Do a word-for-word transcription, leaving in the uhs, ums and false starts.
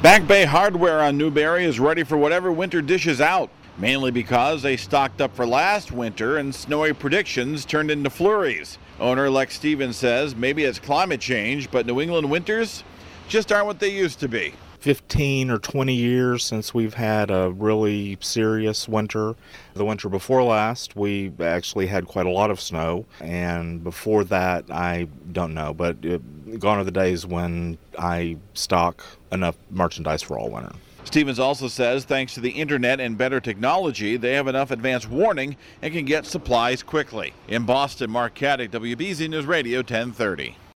Back Bay Hardware on Newberry is ready for whatever winter dishes out, mainly because they stocked up for last winter and snowy predictions turned into flurries. Owner Lex Stevens says maybe it's climate change, but New England winters just aren't what they used to be. fifteen or twenty years since we've had a really serious winter. The winter before last, we actually had quite a lot of snow, and before that, I don't know, but it, gone are the days when I stock enough merchandise for all winter. Stevens also says thanks to the internet and better technology, they have enough advance warning and can get supplies quickly. In Boston, Mark Caddick, W B Z News Radio ten thirty.